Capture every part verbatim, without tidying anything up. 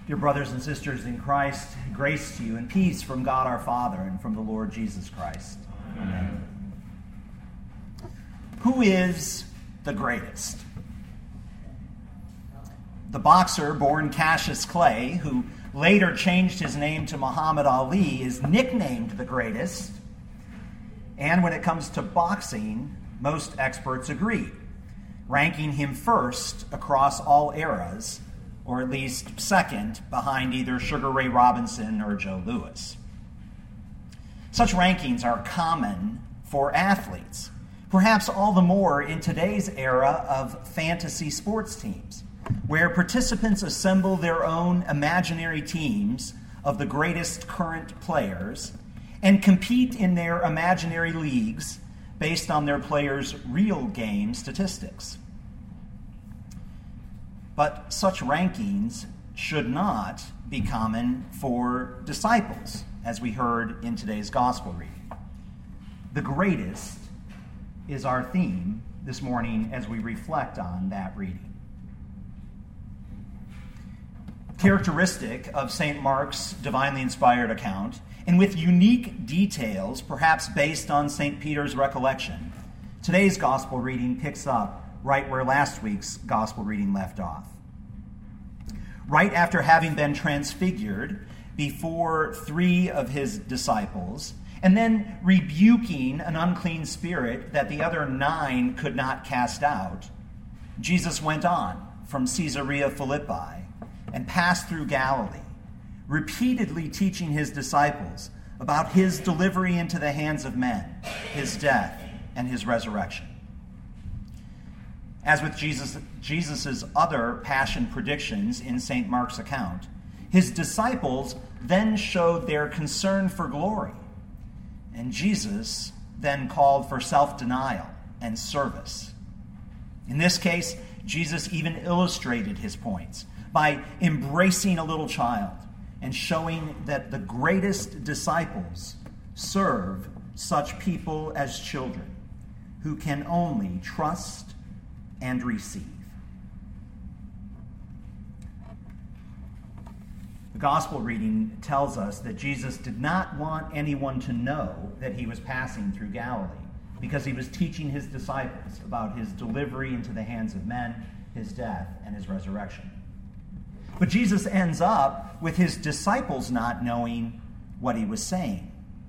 Dear brothers and sisters in Christ, grace to you and peace from God our Father and from the Lord Jesus Christ. Amen. Who is the greatest? The boxer born Cassius Clay, who later changed his name to Muhammad Ali, is nicknamed the greatest. And when it comes to boxing, most experts agree, ranking him first across all eras, or at least second behind either Sugar Ray Robinson or Joe Louis. Such rankings are common for athletes, perhaps all the more in today's era of fantasy sports teams, where participants assemble their own imaginary teams of the greatest current players and compete in their imaginary leagues based on their players' real game statistics. But such rankings should not be common for disciples, as we heard in today's gospel reading. The greatest is our theme this morning as we reflect on that reading. Characteristic of Saint Mark's divinely inspired account, and with unique details, perhaps based on Saint Peter's recollection, today's gospel reading picks up right where last week's gospel reading left off. Right after having been transfigured before three of his disciples, and then rebuking an unclean spirit that the other nine could not cast out, Jesus went on from Caesarea Philippi and passed through Galilee, repeatedly teaching his disciples about his delivery into the hands of men, his death, and his resurrection. As with Jesus, Jesus's other passion predictions in Saint Mark's account, his disciples then showed their concern for glory, and Jesus then called for self-denial and service. In this case, Jesus even illustrated his points by embracing a little child and showing that the greatest disciples serve such people as children who can only trust and receive. The gospel reading tells us that Jesus did not want anyone to know that he was passing through Galilee because he was teaching his disciples about his delivery into the hands of men, his death, and his resurrection. But Jesus ends up with his disciples not knowing what he was saying.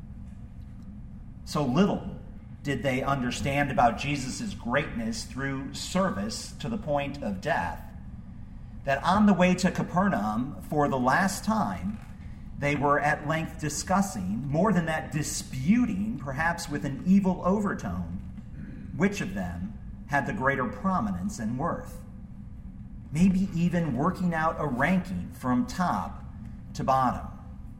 So little did they understand about Jesus' greatness through service to the point of death, that on the way to Capernaum for the last time, they were at length discussing, more than that, disputing, perhaps with an evil overtone, which of them had the greater prominence and worth. Maybe even working out a ranking from top to bottom.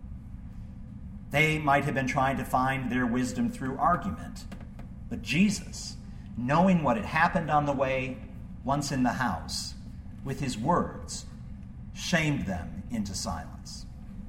They might have been trying to find their wisdom through argument. But Jesus, knowing what had happened on the way, once in the house, with his words, shamed them into silence.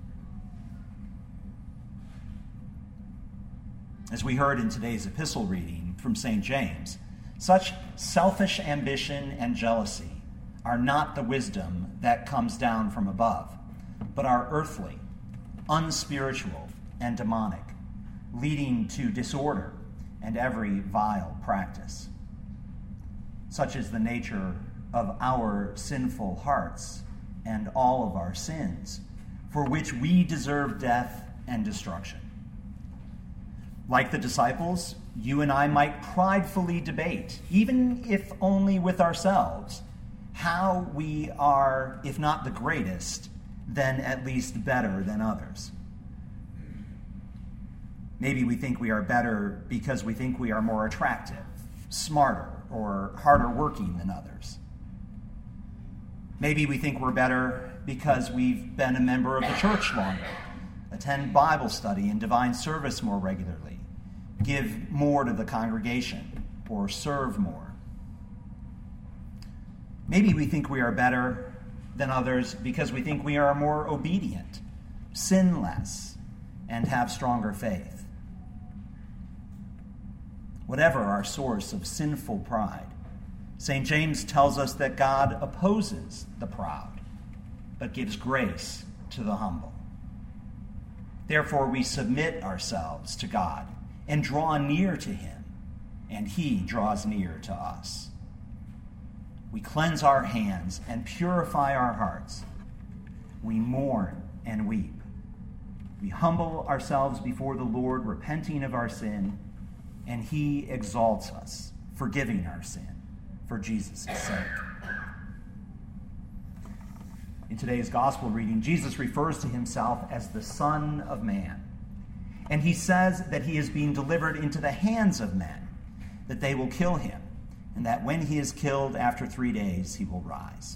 As we heard in today's epistle reading from Saint James, such selfish ambition and jealousy are not the wisdom that comes down from above, but are earthly, unspiritual, and demonic, leading to disorder and every vile practice. Such is the nature of our sinful hearts and all of our sins, for which we deserve death and destruction. Like the disciples, you and I might pridefully debate, even if only with ourselves, how we are, if not the greatest, then at least better than others. Maybe we think we are better because we think we are more attractive, smarter, or harder working than others. Maybe we think we're better because we've been a member of the church longer, attend Bible study and divine service more regularly, give more to the congregation, or serve more. Maybe we think we are better than others because we think we are more obedient, sin less, and have stronger faith. Whatever our source of sinful pride, Saint James tells us that God opposes the proud, but gives grace to the humble. Therefore, we submit ourselves to God and draw near to him, and he draws near to us. We cleanse our hands and purify our hearts. We mourn and weep. We humble ourselves before the Lord, repenting of our sin, and he exalts us, forgiving our sin for Jesus' sake. In today's gospel reading, Jesus refers to himself as the Son of Man. And he says that he is being delivered into the hands of men, that they will kill him, and that when he is killed after three days, he will rise.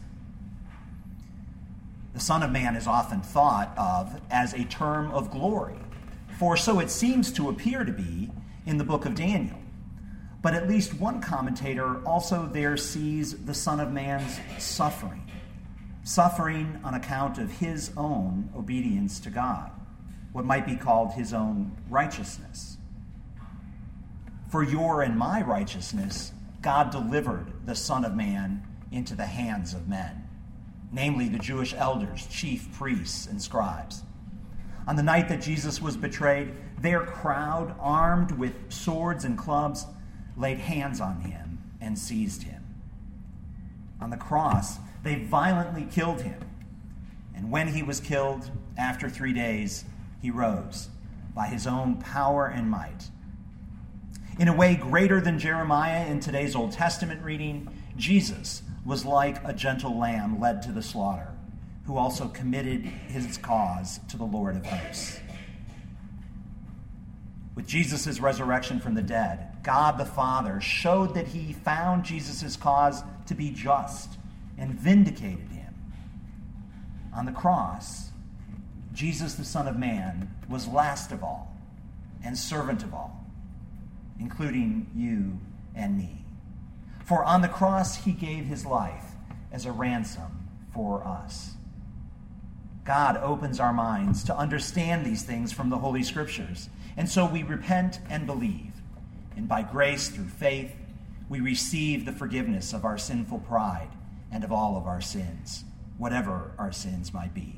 The Son of Man is often thought of as a term of glory, for so it seems to appear to be in the book of Daniel. But at least one commentator also there sees the Son of Man's suffering. Suffering on account of his own obedience to God, what might be called his own righteousness. For your and my righteousness, God delivered the Son of Man into the hands of men, namely the Jewish elders, chief priests, and scribes. On the night that Jesus was betrayed, their crowd, armed with swords and clubs, laid hands on him and seized him. On the cross, they violently killed him. And when he was killed, after three days, he rose by his own power and might. In a way greater than Jeremiah in today's Old Testament reading, Jesus was like a gentle lamb led to the slaughter, who also committed his cause to the Lord of hosts. With Jesus' resurrection from the dead, God the Father showed that he found Jesus' cause to be just and vindicated him. On the cross, Jesus, the Son of Man, was last of all and servant of all, including you and me. For on the cross, he gave his life as a ransom for us. God opens our minds to understand these things from the Holy Scriptures, and so we repent and believe. And by grace, through faith, we receive the forgiveness of our sinful pride and of all of our sins, whatever our sins might be.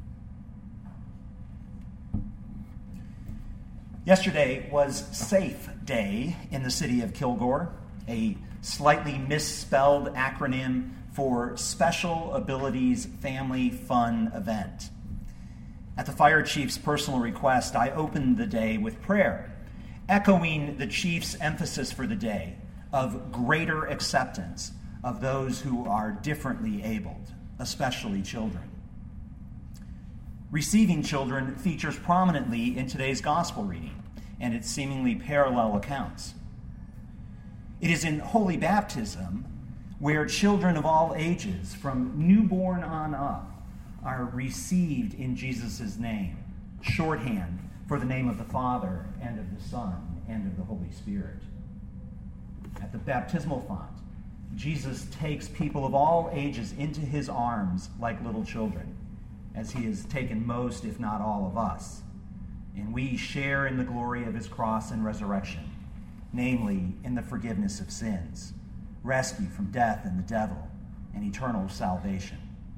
Yesterday was Safe Day in the city of Kilgore, a slightly misspelled acronym for Special Abilities Family Fun Event. At the fire chief's personal request, I opened the day with prayer, echoing the chief's emphasis for the day of greater acceptance of those who are differently abled, especially children. Receiving children features prominently in today's gospel reading and its seemingly parallel accounts. It is in Holy Baptism where children of all ages, from newborn on up, are received in Jesus' name, shorthand for the name of the Father and of the Son and of the Holy Spirit. At the baptismal font, Jesus takes people of all ages into his arms like little children, as he has taken most, if not all, of us. And we share in the glory of his cross and resurrection, namely in the forgiveness of sins, rescue from death and the devil, and eternal salvation.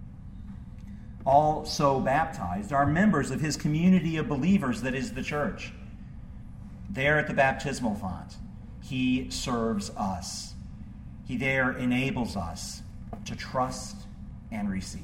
All so baptized are members of his community of believers that is the church. There at the baptismal font, he serves us. He there enables us to trust and receive.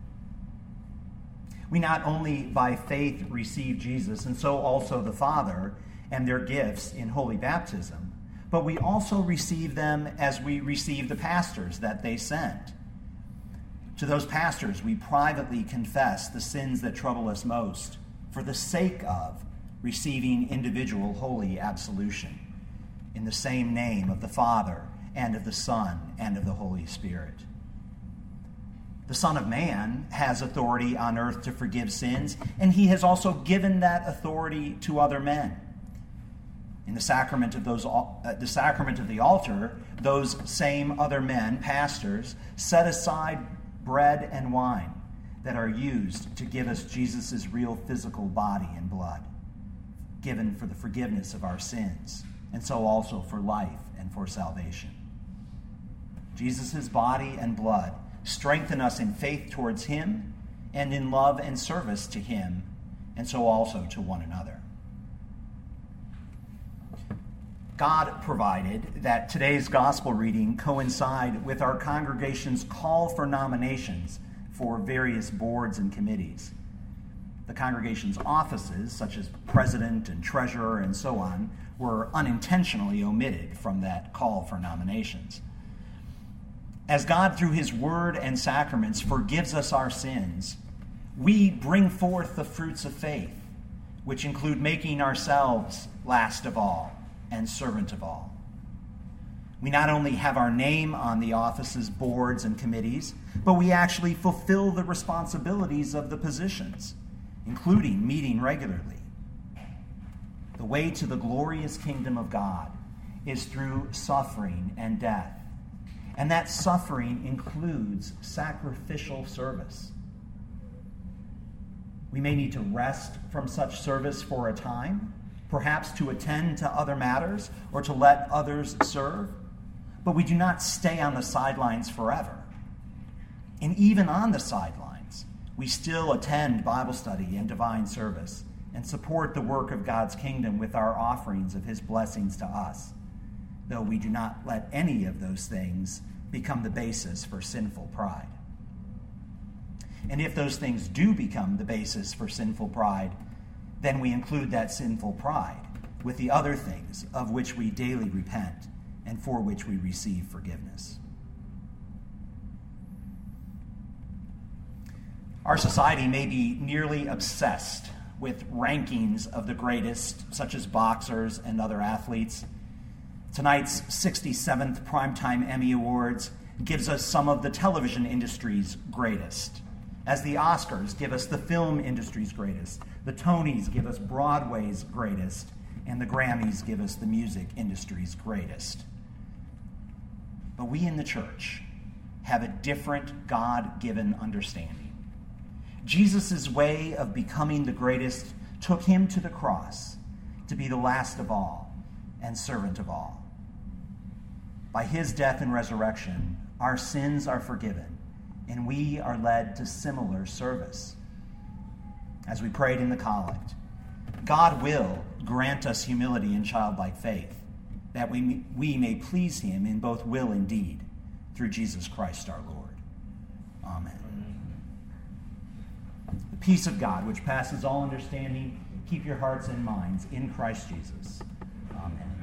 We not only by faith receive Jesus, and so also the Father and their gifts in holy baptism, but we also receive them as we receive the pastors that they send. To those pastors, we privately confess the sins that trouble us most for the sake of receiving individual holy absolution in the same name of the Father and of the Son and of the Holy Spirit. The Son of Man has authority on earth to forgive sins, and he has also given that authority to other men. In the sacrament of those, uh, the sacrament of the altar, those same other men, pastors, set aside bread and wine that are used to give us Jesus' real physical body and blood, given for the forgiveness of our sins, and so also for life and for salvation. Jesus' body and blood strengthen us in faith towards him and in love and service to him, and so also to one another. God provided that today's gospel reading coincide with our congregation's call for nominations for various boards and committees. The congregation's offices, such as president and treasurer and so on, were unintentionally omitted from that call for nominations. As God, through his word and sacraments, forgives us our sins, we bring forth the fruits of faith, which include making ourselves last of all and servant of all. We not only have our name on the office's boards and committees, but we actually fulfill the responsibilities of the positions, including meeting regularly. The way to the glorious kingdom of God is through suffering and death, and that suffering includes sacrificial service. We may need to rest from such service for a time, perhaps to attend to other matters or to let others serve, but we do not stay on the sidelines forever. And even on the sidelines, we still attend Bible study and divine service and support the work of God's kingdom with our offerings of his blessings to us, though we do not let any of those things become the basis for sinful pride. And if those things do become the basis for sinful pride, then we include that sinful pride with the other things of which we daily repent and for which we receive forgiveness. Our society may be nearly obsessed with rankings of the greatest, such as boxers and other athletes. Tonight's sixty-seventh Primetime Emmy Awards gives us some of the television industry's greatest, as the Oscars give us the film industry's greatest, the Tonys give us Broadway's greatest, and the Grammys give us the music industry's greatest. But we in the church have a different God-given understanding. Jesus' way of becoming the greatest took him to the cross to be the last of all and servant of all. By his death and resurrection, our sins are forgiven, and we are led to similar service. As we prayed in the collect, God will grant us humility and childlike faith, that we may, we may please him in both will and deed, through Jesus Christ our Lord. Amen. The peace of God, which passes all understanding, keep your hearts and minds in Christ Jesus. Amen.